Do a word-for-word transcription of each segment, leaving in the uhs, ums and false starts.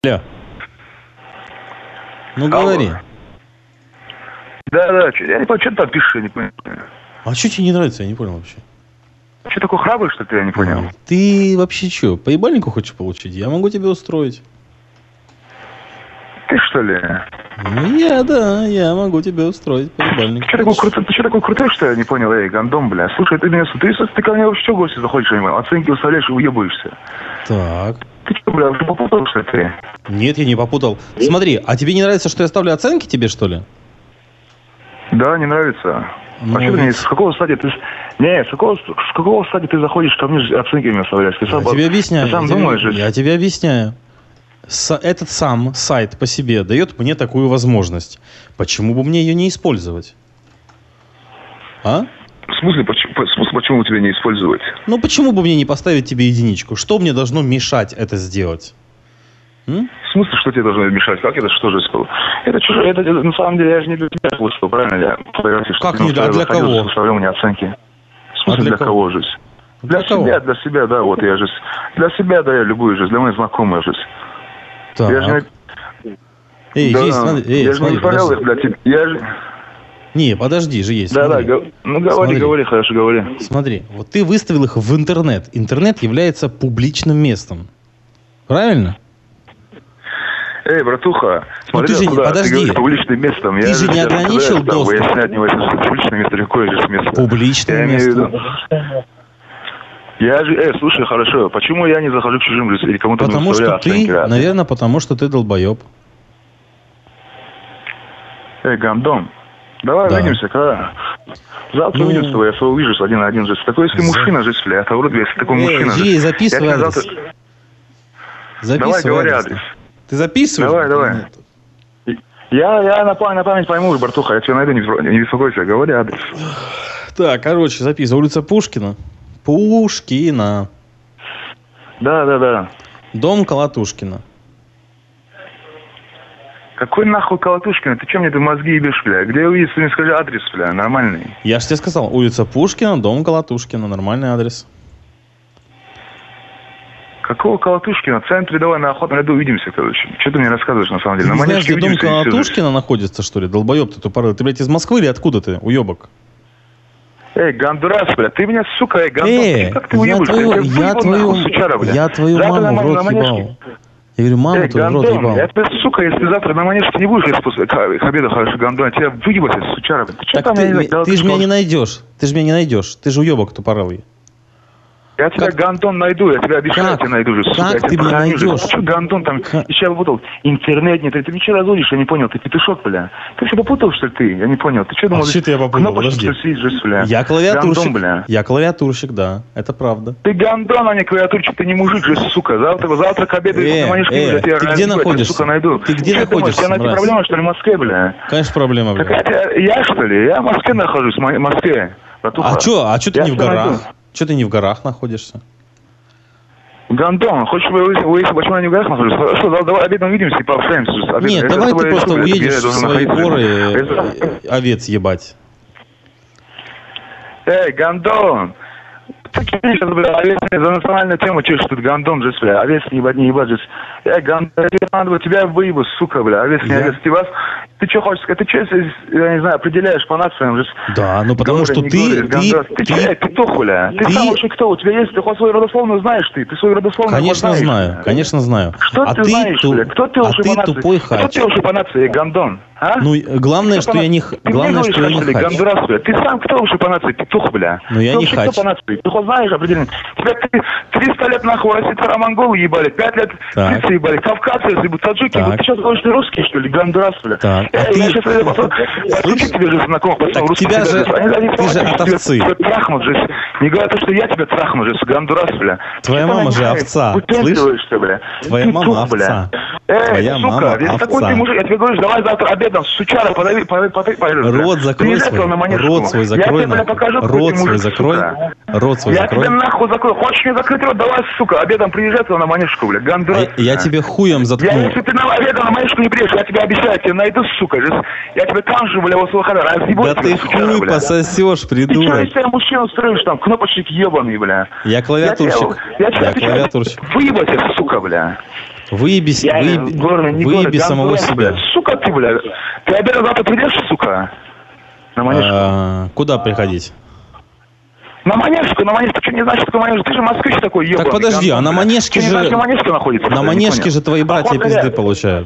Алло. Ну, Алло. говори. Да, да, я не понял, что ты там пишешь, я не понял. А что тебе не нравится, я не понял вообще. Что такой храбрый, что ты, я не понял? Ты вообще что, по ебальнику хочешь получить? Я могу тебе устроить. Ты что ли? Ну, я, да, я могу тебе устроить по ебальнику. Ты что такой крутой, ты что такой крутой, что я не понял, эй, гандон, бля? Слушай, ты меня, ты, ты ко мне вообще что в гости заходишь, я не понял? Оценки выставляешь и уебаешься. Так. Ты что, бля, уже попутал, что ты? Нет, я не попутал. Смотри, а тебе не нравится, что я ставлю оценки тебе, что ли? Да, не нравится. Ну, а что ты ведь... мне, с какого стадии ты... Не, с какого, с какого стадии ты заходишь ко мне, оценки мне оставляешь? Ты Я сам, тебе объясняю. Ты сам я думаешь, тебе, же? Я тебе объясняю. С, этот сам сайт по себе дает мне такую возможность. Почему бы мне ее не использовать? А? В смысле, почему, в смысле, почему тебе не использовать? Ну, почему бы мне не поставить тебе единичку? Что мне должно мешать это сделать? М? В смысле, что тебе должно мешать? Как это что же исполнил? Это чужое, это, это на самом деле я же не для тебя вышел, правильно? Я, как не для, а для кого? Составлял мне оценки. В смысле, а для, для кого, кого жизнь? Для, для себя, кого? для себя, да, вот я же. Для себя, да, я любую жизнь, для моей знакомой жизнь. Так. Я же не... Эй, да, есть, смотри, эй, я смотри, же не исправлял их для тебя. Я же... Не, подожди, же есть. Да, смотри. да, го... ну говори, смотри. говори, хорошо, говори. Смотри, вот ты выставил их в интернет. Интернет является публичным местом. Правильно? Эй, братуха, смотри, ну, ты же, куда подожди, ты говоришь публичным местом. Ты я же не ограничил там, доступ. Я снять не возьму публичное место, какое же место? Публичное место. Я же, эй, слушай, хорошо, почему я не захожу к чужим людям или кому-то не выставляю оценки? Потому что ты, наверное, потому что ты долбоеб. Эй, гандон, давай да. увидимся, когда? Завтра ну... увидимся с тобой, я свой увижу один на один же. Такой, если За... мужчина же, бля, это вроде, если такой эй, мужчина же. Записывай я адрес. Завтра... Записывай давай, говори адрес. адрес. Ты записываешь? Давай, давай. Я, я на, память, на память пойму, братуха, я тебя найду, не, не беспокойся, говори адрес. Так, короче, записывай. Улица Пушкина. Пушкина. Да, да, да. Дом Колотушкина. Какой нахуй Колотушкина? Ты че мне ты мозги ебешь, бля? Где увидишь, ты мне скажи адрес, бля, нормальный. Я же тебе сказал, улица Пушкина, дом Колотушкина, нормальный адрес. Какого Колотушкина? В центре давай на охоту ряду увидимся, короче. Что ты мне рассказываешь на самом деле? Ты на не знаешь, где дом Колотушкина все. находится, что ли? Долбоеб ты тупорылый. Ты, блядь, из Москвы или откуда ты, уебок? Эй, Гондурас, бля, ты меня, сука, эй, Гондурас, эй, как ты я уебаешь? твою, я, я твою, сучара, бля. я твою завтра маму в рот ебал. Я говорю, маму эй, твою в рот ебал. Я тебе, сука, если завтра на манежке не будешь, если после к обеда хорошо, Гондон, я тебя выебать, сучара, бля. Ты, так там, ты, я, ты, ты же меня не найдешь, ты же меня не найдешь, ты же уебок тупорылый. Я тебя, как? Гандон, найду, я тебя обещаю, как? тебя найду же, сука. Как ты меня найдешь? Что, Гандон, там, как? Еще выпутал, интернет, нет, ты, ты ничего разудишь, я не понял, ты петушок, бля. Ты что, попутал, что ли, ты? Я не понял, ты что думал? А что ты я попутал, подожди. Сидишь, бля. Я клавиатурщик, Гандон, бля. Я клавиатурщик, да, это правда. Ты Гандон, а не клавиатурщик, ты не мужик же, сука. Завтра, завтра к обеду, э, на манежке, э, бля, тебя ты где находишься? сука, найду. Ты где что находишься, думаешь, у тебя найти проблемы, что ли, в Москве, бля? Конечно, проблема, бля. Так, я, я, что ли? Я в Москве нахожусь, в Москве. Братуха. А что, а что ты я не в горах? Что ты не в горах находишься? Гандон, хочешь выяснить, почему я не в горах нахожусь? Хорошо, давай обедом увидимся и пообщаемся. Обедом. Нет, это давай ты просто решу, уедешь в свои горы это... овец ебать. Эй, Гандон! Ты сейчас, бля, овец за национальную тему чешешь тут, Гандон же, бля, овец не ебать, не ебать же. Эй, Гандон, надо тебя выебу, сука, бля, овец не овец. Ты вас, ты что хочешь сказать, ты что, я не знаю, определяешь по нациям же? Да, ну потому что ты, ты, ты, ты, ты, петух, бля, ты сам вообще кто, у тебя есть, ты хоть свою родословную знаешь ты, ты свою родословную конечно знаю, конечно знаю. Что ты знаешь, бля, кто ты уже по нации? Тупой хач. Кто ты уже по нации, Гандон? А? Ну, главное, что я не, главное, что я не хач. Гондурас, бля. Ты сам кто вообще по нации? Петух, бля. Ну, я не хач. Кто по нации? Ты хоть знаешь определенно? Тебя триста лет нахуй осетро-монголы ебали, пять лет фрицы ебали, кавказцы, если бы таджики. Вот ты сейчас говоришь, ты русский, что ли? Гондурас, бля. Так. Я сейчас подключу тебе же знакомых, потом русских. Тебя же, ты же от овцы. Тебя трахнут же. Не говорят, что я тебя трахну же, Гондурас, бля. Твоя мама же овца, слышишь? Твоя мама овца. Эй, сука, если такой ты мужик, я тебе говорю, давай завтра обед. Сучара, подави, подави, подави. Рот закрой свой, рот свой закрой, рот свой закрой, рот свой закрой. Я тебе нахуй закрою, хочешь мне закрыть рот, давай, сука, обедом приезжай на манежку, бля, Гондурас. Я тебе хуем заткну. Я, если ты на обедом на манежку не приедешь, я тебе обещаю, я тебе найду, сука, я тебе там же, бля, вот выхода, разъебу. Да ты хуй пососешь, придурок. Ты что, если я мужчину строишь, там, кнопочник ебаный, бля. Я клавиатурщик, я клавиатурщик. Выебать, сука, бля. Выеби, Я, выеби, горный, не выеби горный, самого гандон, себя. блядь. Сука ты, блядь. Ты обязан завтра придешь, сука? На Манежку. А, куда приходить? На Манежку, на Манежку. Ты что не знаешь, что такое Манежка? Ты же москвич такой, ебаный. Так подожди, гандон, а на блядь. Манежке Ты же... не знаешь, где Манежка находится? На Я не Манежке понял. же твои братья Охота пизды ряд. получают.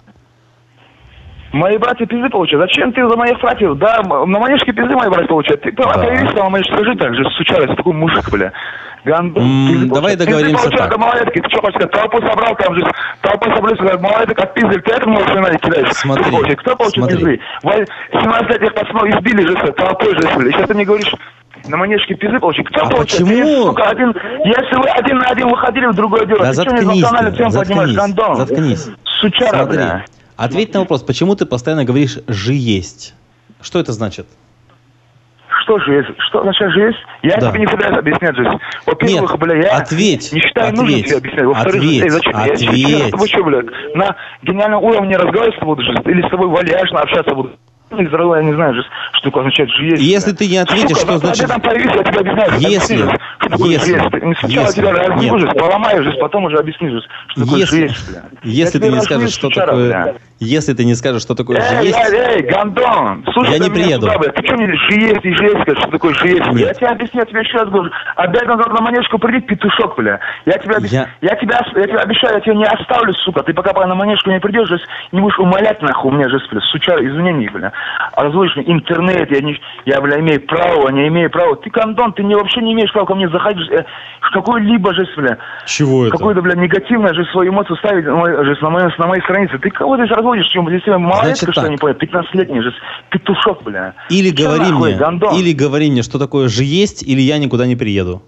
Мои братья пизды получают. Зачем ты за моих братьев? Да, м- на Манежке пизды мои братья получают. Ты Да. появись на Манежке, скажи так же, сучара, ты такой мужик, бля. Гандон. М, пизды давай получают. договоримся Пизды получают, так. да, малолетки. Ты что хочешь сказать? Толпу собрал там же. Толпу собрались, как малолеток отпиздили. Ты это можешь на кидаешь. Смотри, Кто получит? Кто получит смотри. пизды? семнадцатилетних пацанов избили же, с толпой же. И сейчас ты мне говоришь... На Манежке пизды получить. Кто А получит? почему? Ты, сука, один, если вы один на один выходили в другое дело, Да ты что не заткнись национальную ты, тему поднимаешь? заткнись, Гандон. заткнись. Сучара, Смотри, бля. ответь на вопрос, почему ты постоянно говоришь «же есть»? Что это значит? Что же есть? Что значит же есть? Я Да. тебе не собираюсь объяснять же. Во-первых, Нет, бля, я ответь, не считаю нужным ответь, тебе объяснять. Во-вторых, ответь, эй, зачем? Я ответь. сейчас с тобой что, бля, на гениальном уровне разговаривать с тобой буду, же? Или с тобой вальяжно общаться буду? Или здорово, я не знаю, же, что такое означает же есть. И если бля. ты не ответишь, Сука, что завтра значит- там появись, я тебе объясняю. Если, что такое если, же есть. Ты Сначала если, тебя разъебу нет. же, поломаю же, потом уже объясню же, что такое же Если, есть, бля. если Я ты тебе не скажешь, разъебу, что сучара, такое... бля. Если ты не скажешь, что такое «же Эй, есть», эй, эй, Гандон, слушай, Я ты не меня приеду. сюда, блядь, ты что мне же есть и же есть, говоришь, что такое же есть? Нет. Я тебе объясню, я тебе еще раз говорю, обязан завтра на Манежку приди, петушок, бля. Я тебе, объяс- Я- я... тебя, я тебе обещаю, я тебя не оставлю, сука, ты пока на Манежку не придешь, же, не будешь умолять, нахуй, у меня же, бля, сучара, извинений, бля. А разводишь мне интернет, я, не, я, бля, имею право, не имею права. Ты, Гандон, ты не, вообще не имеешь права ко мне заходить, э, какой-либо же, бля. чего это? Какую-то, бля, негативное же свою эмоцию ставить на, мой- же, на, моей, на моей странице. Ты кого здесь разводишь? Чем здесь себя малолетка, Значит что так. ли, не понял? пятнадцатилетний же петушок, бля. Или Чё говори нахуй, мне, Гандон? или говори мне, что такое «же есть», или я никуда не приеду.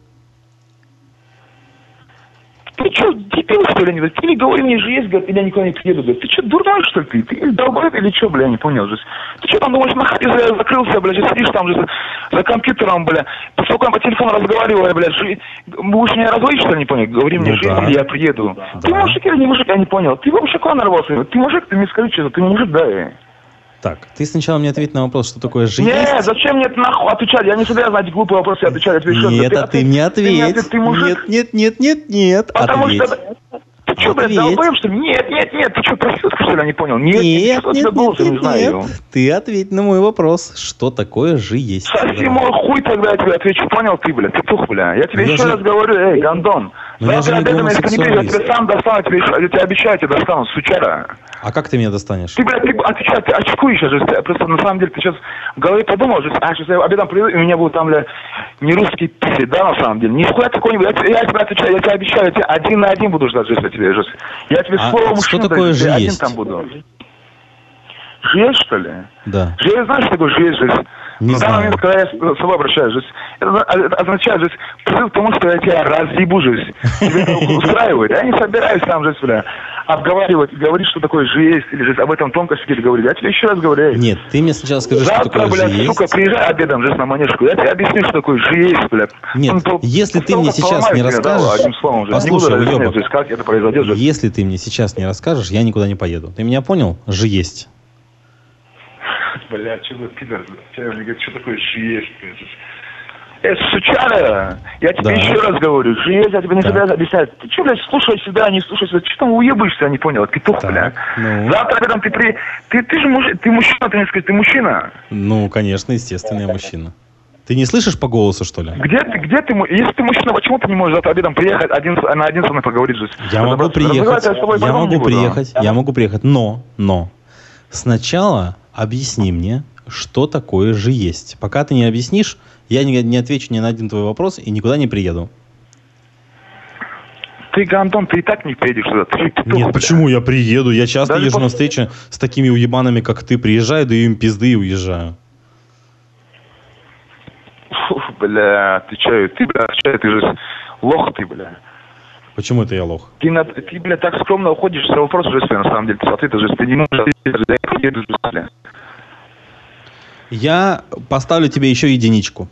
Ты что, дебил, что ли? Говорит, или говори мне же есть, говорит, или я никуда не приеду. Говорит, ты что, дурной, что ли, ты? Ты долбоеб или что, бля, я не понял же. Ты что там думаешь, на хате зря закрылся, бля, же сидишь там же за, за компьютером, бля, по телефону, по телефону разговаривая, бля, жи... будешь меня разводить, что ли, не понял? Говори мне, Ну жи, да. или я приеду. Да. Ты мужик или не мужик, я не понял. Ты вообще куда нарвался? Ты мужик, ты мне скажи, что ты мужик, да, эй. Так, ты сначала мне ответь на вопрос, что такое «же Нет, есть». зачем мне это нахуй отвечать? Я не собираюсь знать глупые вопросы отвечать. Я тебе еще раз Нет, говорю, а ты мне ответь. Ты, ты мужик? Нет, нет, нет, нет, нет, Потому ответь. что... Ты что, блядь, Ответь. долбоеб, что ли? Нет, нет, нет, ты что, проститутка, что ли, я не понял? Нет, Нет, что у нет, тебя голос, я нет, не нет, знаю. нет. Ты ответь на мой вопрос, что такое «же есть». Соси Давай. мой хуй тогда, я тебе отвечу, понял ты, бля, петух, бля. Я тебе Ну, я еще же- раз говорю, эй, Гандон. Ну, я же не обедом, если ты не придешь, я гомосексуалист. тебе сам достану, я тебе, еще- я тебе обещаю, я тебе достану, сучара. А как ты меня достанешь? Ты, блядь, ты отвечай, ты очкуешь сейчас же, ты просто на самом деле ты сейчас в голове подумал, же, а сейчас я обедом приду, и у меня будут там, бля, не русские писи, да, на самом деле. Нихуя такой не будет. Я, тебе- я тебе отвечаю, я тебе обещаю, я тебе один на один буду ждать, жесть, я тебе, жесть. Я тебе А слово что мужчины такое даю, же я один есть? там буду. Жесть, что ли? Да. Жесть, знаешь, что такое жесть, жесть? Не В данный знаю. момент, когда я с собой обращаюсь, жесть, это озна- означает, жесть, призыв к тому, что я тебя разъебу, жесть. Тебе это устраивает. Я не собираюсь там, жесть, бля, обговаривать, говорить, что такое жесть, или жесть, об этом тонкости какие-то говорить. Я тебе еще раз говорю, эй. Нет, ты мне сначала скажи, что Завтра, такое «же блядь, сука, есть». приезжай обедом, жесть, на Манежку. Я тебе объясню, что такое жесть, блядь. Нет, Он пол- если ты пол- мне сейчас поломает не меня, да, расскажешь- одним словом, жесть. Не Послушай, буду разъяснять, уёбок. жесть, как это произойдет, жесть. Если ты мне сейчас не расскажешь, я никуда не поеду. Ты меня понял? «Же есть». Бля, что за пидор? Мне говорит, что такое жесть? Э, сучара, я тебе Да. еще раз говорю, жесть, я тебе не Так. собираюсь объяснять. Ты что, блядь, слушай себя, не слушай себя, что там уебаешься, я не понял, петух, Так, бля. ну. Завтра об этом ты при... Ты, ты же мужик, ты мужчина, ты не сказать, ты мужчина. Ну, конечно, естественно, я мужчина. Ты не слышишь по голосу, что ли? Где ты, где ты, му- если ты мужчина, почему ты не можешь завтра обедом приехать один, с- на один со мной поговорить же? Я могу Разобраться? приехать, Разговаривать я с тобой я по-другому не могу буду. приехать, я могу приехать, но, но, сначала объясни мне, что такое «же есть». Пока ты не объяснишь, я не, не отвечу ни на один твой вопрос и никуда не приеду. Ты, Гандон, ты и так не приедешь сюда, ты же петух, Нет, бля. почему? Я приеду, я часто Даже езжу пос- на встречи с такими уебанами, как ты. Приезжаю, даю им пизды и уезжаю. Фу, бля, ты че, ты, бля, че, ты же лох ты, бля. Почему это я лох? Ты, на, ты, бля, так скромно уходишь с вопроса, же, на самом деле, ты ответа же, ты не можешь ответить, да, я приеду, же, бля. Я поставлю тебе еще единичку.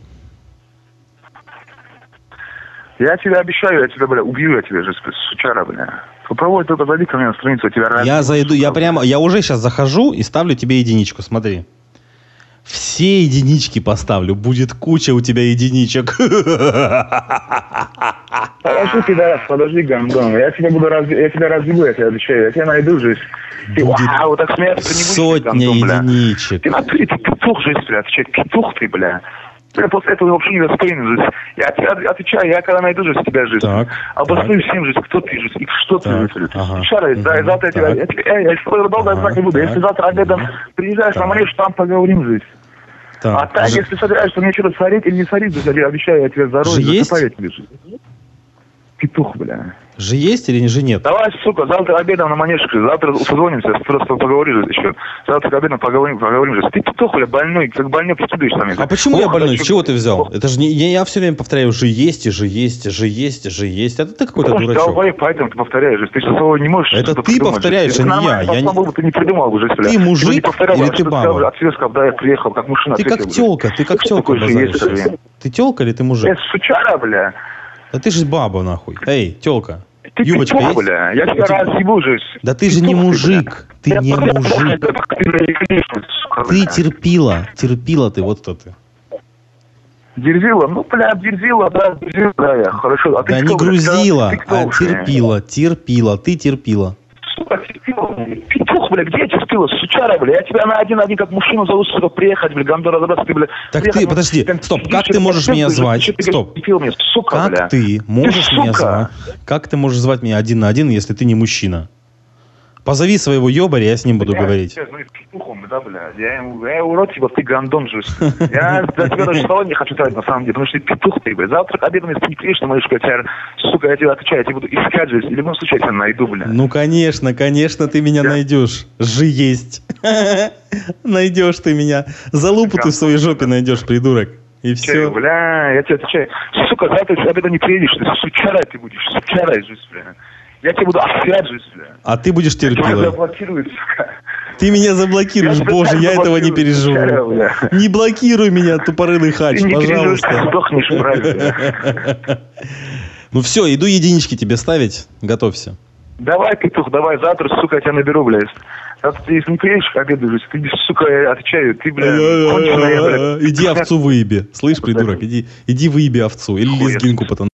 Я тебе обещаю, я тебя, бля, убью, я тебя же, сучара, бля. Попробуй только зайди ко мне на страницу, я тебя раз... Я зайду, я прямо, я уже сейчас захожу и ставлю тебе единичку, смотри. Все единички поставлю, будет куча у тебя единичек. Подожди, пидорас, подожди, гандон. Я тебя буду раз... я тебя разъебу, я тебя отвечаю. Я тебя найду жизнь. Ты а, вот так смеяться не будешь, сотня гандон, бля. единичек. Ты, ты, ты петух жизнь, бля, отвечай, петух ты, бля. Бля, после этого вообще не достойный жизнь. Я тебе отвечаю, я когда найду жизнь, тебя жизнь. Так, обосную всем жизнь, кто ты жизнь, и что ты так, жизнь. ага. Шарай, да, и завтра я тебя... Я, я, я, я долго Ага, знать не буду. так. Если завтра обедом приезжаешь на манеж, там поговорим жизнь. Так, А так, ж- если собираешься мне что-то сварить или не сварить, я обещаю, я тебе здоровье Же есть? засыпаю тебе жизнь. Петух, бля. же есть или же нет? Давай, сука, завтра обедом на манежке, завтра созвонимся, просто поговорим еще. Завтра обедом поговорим, поговорим же. Ты петух, бля, больной, как больной прикидываешь там. А почему я Ох, больной? да, С чего ты взял? ох. Это же не я, я все время повторяю, же есть, и же есть, и же есть, и же есть. Это ты какой-то Потому что дурачок. долбоёб, поэтому ты повторяешь. Ты сейчас слово не можешь. Это что-то ты придумать. повторяешь, Если а не нормально я. Я пацан не- был бы, ты не придумал бы же, бля. Ты мужик не повторял, или а ты что баба? сказал, ответ сказал, да, я приехал, как мужчина. Ты ответил, как бля. тёлка, ты как Что тёлка такое же есть, базаришь. бля? Ты тёлка или ты Я мужик? сучара, бля. Да ты же баба нахуй. Эй, тёлка. Ты Юбочка петух, есть? бля. Я тебя У тебя- разъебу же. Да ты же не Петух мужик. Ты бля. не Я просто- мужик. Ты, бля, не конечно, сука, Ты бля. терпила. Терпила ты, вот кто ты. Дерзила? Ну, бля, дерзила, да, дерзила, да, я, хорошо. А ты Да кто, не бля? грузила, Ты кто, а бля? терпила. Терпила. Ты терпила. Сука, терпила, бля. Петух, бля, где я терпила? Сучара, бля. Я тебя на один-один как мужчину зову, сука, приехать, бля, гандон разобраться, ты, бля. Так приехать, ты, ну, подожди, там, стоп, ты как что, ты можешь ты, меня ты, звать? что ты Стоп. терпил мне, сука, бля. Как ты можешь Ты, меня сука. звать? Как ты можешь звать меня один на один, если ты не мужчина? Позови своего ёбаря, я с ним буду Я говорить. сейчас, ну, с петухом, да, бля. Я ему, я ему рот, типа, ты гандон же. Я для тебя даже слова не хочу тратить, на самом деле, потому что ты петух, ты, бля. Завтра к обеду, если ты не приедешь на малышку, я тебя, сука, я тебя отвечаю, я тебя буду искать же, в любом случае я тебя найду, бля. Ну, конечно, конечно, ты меня Да. найдешь. Жи есть. Найдешь ты меня. Залупу ты в своей жопе найдешь, придурок. И Че, все. бля, я тебе отвечаю. Сука, завтра с обеда не приедешь, ты сучара ты будешь, сучара жизнь, бля. Я тебе буду освят жизнь, бля. А ты будешь Тебя терпилой. заблокируют, сука. Ты меня заблокируешь, Я тебя боже, так я этого не заблокирую, сучара, переживу. бля. Не блокируй меня, тупорылый хач, Ты не переживешь, ты пожалуйста. сдохнешь, правильно. Ну все, иду единички тебе ставить. Готовься. Давай, петух, давай, завтра, сука, я тебя наберу, блядь. Завтра ты, если не приедешь к обеду, жизнь, ты, сука, я отвечаю, ты, бля, конченая, бля. Иди овцу выеби. Слышь, придурок, иди, иди выеби овцу. Или Хуя. лезгинку потом.